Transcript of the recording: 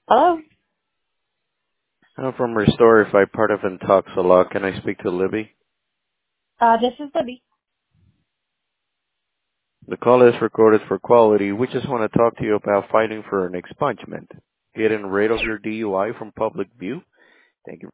Hello. I'm from Restorify, part of Talks a lot. Can I speak to Libby? This is Libby. The call is recorded for quality. We just want to talk to you about fighting for an expungement, getting rid of your DUI from public view. Thank you.